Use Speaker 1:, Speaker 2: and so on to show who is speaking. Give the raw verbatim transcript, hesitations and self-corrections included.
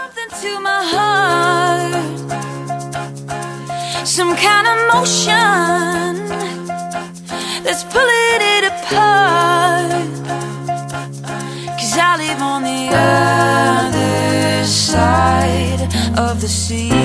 Speaker 1: something to my heart, some kind of motion that's pulling it apart. 'Cause I live on the other side of the sea.